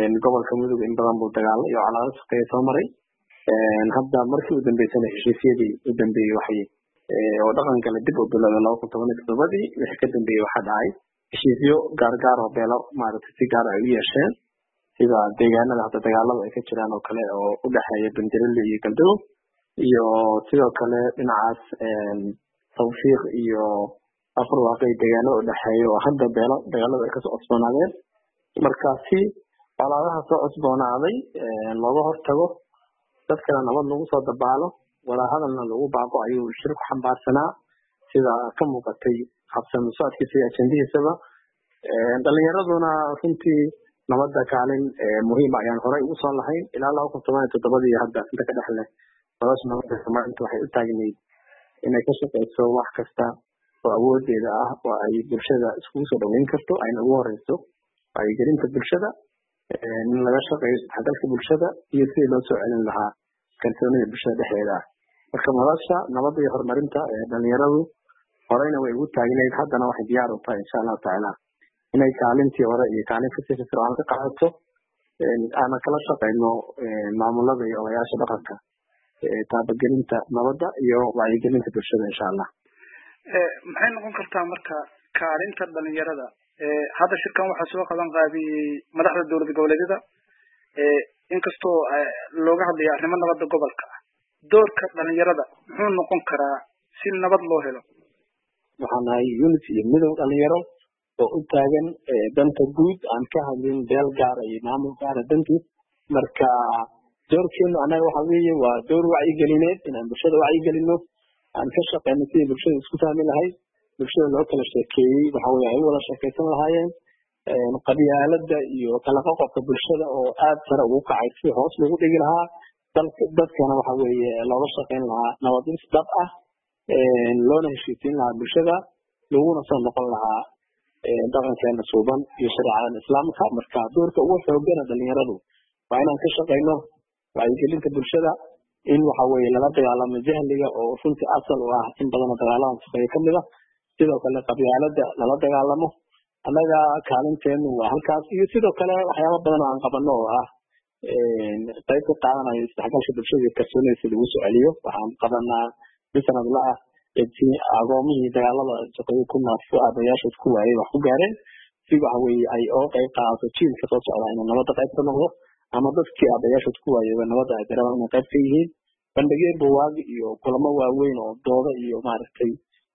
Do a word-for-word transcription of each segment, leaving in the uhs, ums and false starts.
gobolka mudug in badan buu dagaalo iyo calaado shaqeeya soo maray hadda markii u dambeysana heshiisyadii u dambeeyey waxay oo dhaqanka la dib u bilowday laba kun toban iyo toddobadii wixii ka dambeeyey waxaa dhacay heshiisyo gaargaar oo beelo maaragtay si gaar ay u yeesheen sida deegaanada hadda dagaalada ay ka jiraan oo kale oo u dhexeeya bandirale iyo galdow iyo sidoo kale dhinacaas tawfiiq iyo afurwaaqay deegaanada u dhexeeya oo hadda beelo dagaalada ay kasoo cusboonaadeen markaasi colaadaha soo cusboonaaday looga hortago dadkana nabad lagu soo dabaalo wadahadalna lagu baaqo ayuu shir ku xambaarsanaa sida ka muuqatay habsami socodkiisa iyo ajendihiisaba dhalinyaraduna runtii nabadda kaalin muhiim ayaan horey ugu soo lahayn ilaa laba kun toban iyo toddobadii hadda inta ka dhexle nolosha nabadda Soomaaliya waxay u taagneyd inay ka shaqeyso wax kasta oo awoodeeda ah oo ay bulshada iskugu soo dhaweyn karto ayna ugu horeyso wacyigelinta bulshada in laga shaqeeyo isdhexgalka bulshada iyo sidii loo soo celin lahaa kalsoonida bulshada dhexdeeda marka nolosha nabadda iyo horumarinta dhalinyaradu horeyna way ugu taagneyd haddana waxay diyaar u tahay insha allahu tacaala inay kaalintii hore iyo kaalin kasii firfircoon ka qaadato aana kala shaqeyno maamulada iyo odayaasha dhaqanka taabagelinta nabadda iyo wacyigelinta bulshada insha allah maxay noqon kartaa marka kaalinta dhalinyarada hadda shirkan waxaa soo qaban qaabiyey madaxda dowlad goboleedyada inkastoo looga hadlayo arrimo nabadda gobolka doorka dhalinyarada muxuu noqon karaa si nabad loo helo waxaan nahay unity iyo midow dhalinyaro oo u taagan danta guud aan ka hadlin beel gaara iyo maamul gaara dantiis marka doorkeenu annaga waxa weeye waa door wacyigelineed inaan bulshada wacyigelino aan ka shaqeyno sidii bulshada isku fahmi lahayd bulshada loo kala sheekeeyey waxa weye ay u wada sheekeysan lahaayeen qabyaalada iyo kala qoqobka bulshada oo aad sare ugu kacay si hoos lagu dhigi lahaa dadkana waxa weeye looga shaqeyn lahaa nabadis dhab ah loona heshiisiin lahaa bulshada laguna soo noqon lahaa dhaqankeena suuban iyo shareecada islaamka marka doorka ugu xoogana dhalinyaradu waa inaan ka shaqeyno wacyigelinta bulshada in waxa weeye lala dagaalamo jahliga oo runtii asal u ah in badan dagaaladan shaqeeya kamid ah sidoo kale qabyaalada lala dagaalamo annaga kaalinteenu waa halkaas iyo sidoo kale waxyaaba badan oo aan qabano oo ah qayb ka qaadanayo isdhexgalka bulshada iyo kalsoonida si lagu soo celiyo waxaan qabanaa bisanadla ah agoomihii dagaalada shaqeeyo ku naafo aabayaashood ku waayay wax ku gaareen si waxa weeye ay oo qayb qaadato jiilka soo socda inuu nabadda qayb ka noqdo ama dadkii aabayaashood ku waayay nabadda ay dareemaan inay qayb ka yihiin bandhigyo buugaag iyo kulamo waaweyn oo dooda iyo maaragtay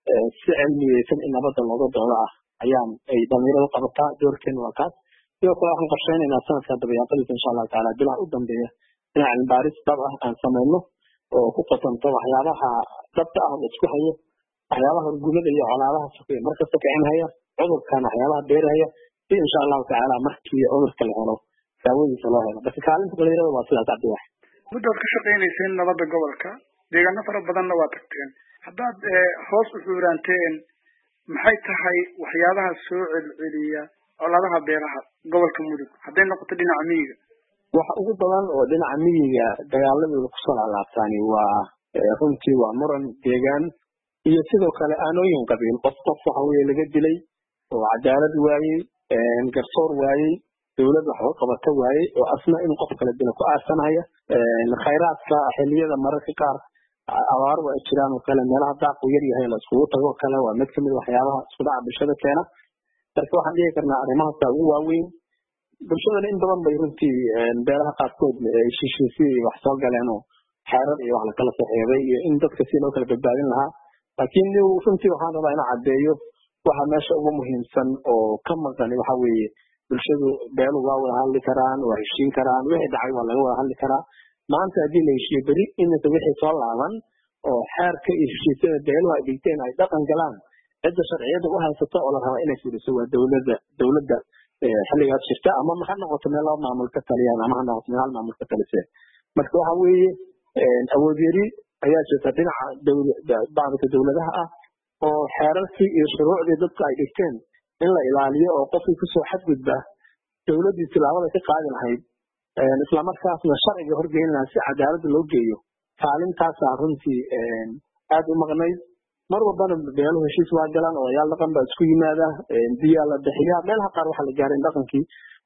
si cilmiyeysan in nabadda looga doodo ah ayaan ay dhalinyaradu qabataa doorkeenu waa kaas sidoo kale waxaan qorsheynaynaa sanadka dabayaaqadiisa insha allahu tacaala bilaha u dambeeya inaan cilmibaaris dhab ah aan sameyno oo ku qatanto waxyaabaha dhabta ah la isku hayo waxyaabaha horgumada iyo colaadaha sokeeye markasta kicinhaya cudurkan waxyaabaha beerahaya si insha allahu tacaala markii cudurka la helo daawadiisa loo helo marka kaalinta dhalinyarada waa sidaas cabdiwax muddaad ka shaqeynayseen nabadda gobolka deegaano fara badanna waa tagteen haddaad hoos u xuuraanteen maxay tahay waxyaabaha soo celceliya colaadaha beeraha gobolka mudug hadday noqoto dhinaca miyiga waxa ugu badan oo dhinaca miyiga dagaaladooda kusoo laalaabtaani waa runtii waa muran deegaan iyo sidoo kale aanooyin qabiil qof qof waxa weye laga dilay oo cadaalad waayey garsoor waayey dowlad waxba qabato waayey oo asna in qof kala dilo ku aasanaya khayraadka xiliyada mararka qaar abaar waa jiraan oo kale meelaha daaqu yar yahay la iskugu tago kale waa mid kamid waxyaabaha isku dhaca bulshada keena marka waxaan dhihi karnaa arrimahaasa ugu waaweyn bulshadana in badan bay runtii beelaha qaarkood heshiisyo wax soo galeen oo xeerar iyo wax lakala saxeeday iyo in dadka si loo kala badbaadin lahaa laakiin runtii waxaan rabaa inaan caddeeyo waxa meesha ugu muhiimsan oo ka maqan waxa weeye bulshadu beelu waa wada hadli karaan waa heshiin karaan wixii dhacay waa laga wada hadli karaa maanta haddii la heshiiyo beri inta wixii soo laaban oo xeerka iyo heshiisyada beeluhu ay dhigteen ay dhaqan galaan cidda sharciyada u haysato oo la rabaa inay fuliso waa dowladda dowladda xilligaas jirta ama ha noqoto meel laba maamul ka taliyaan ama ha noqoto meel hal maamul ka taliseen marka waxa weeye awood yari ayaa jirta dhinaca bacdika dowladaha ah oo xeerarkii iyo shuruucdii dadku ay dhigteen in la ilaaliyo oo qofkii kusoo xadgudba dowladdii tilaabada ka qaadi lahayd islamarkaasna sharciga horgeyn lahaa si cadaaladda loo geeyo kaalintaasaa runtii aad u maqnayd mar walbana beeluhu heshiis waa galaan odayaal dhaqan baa isku yimaada biyaa la bixiyaa meelaha qaar waxaa la gaaray dhaqankii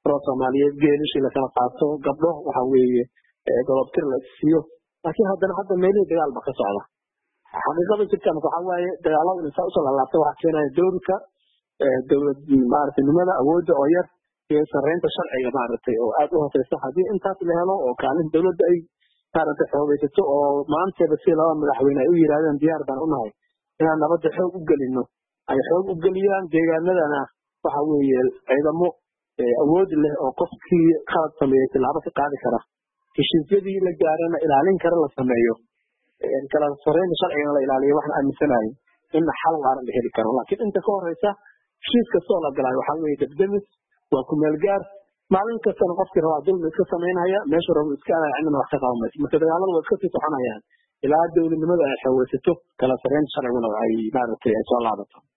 pro Soomaaliyeed geelishi la kala qaato gabdho waxa weeye golobtir la siiyo laakiin haddana hadda meelihii dagaal ba ka socda xaqiiqada jirta waxa waaye dagaalada inta usoo laabta waxa keenaya dowladka dowlad maaragtay nimada awoodda oo yar iyo sareynta sharciga maaragtay oo aad u hooseysa haddii intaas la helo oo kaalin dowladda ay maaragtay xoogaysato oo maantaba si laba madaxweyne ay u yiraahdeen diyaar baan u nahay inaan nabadda xoog u gelino ay xoog u geliyaan deegaanadana waxa weeye ciidamo awood leh oo qofkii qalad sameeyay tilaabo ka qaadi kara heshiisyadii la gaarana ilaalin kara la sameeyo kala sareynta sharciga la ilaaliyo waxaan aaminsanahay in xal waara la heli karo laakiin inta ka horeysa heshiiska soo la galay waxa weeye degdemis waa ku meel gaar maalin kastana qofkii rabaa dulmi iska samaynaya meesha rabo iska cidna wax ka qabanaysa marka dagaalada waa iska sii soconayaan ilaa dowladnimada ay xoogaysato kala sareynta sharciguna ay maaragtay ay soo laabato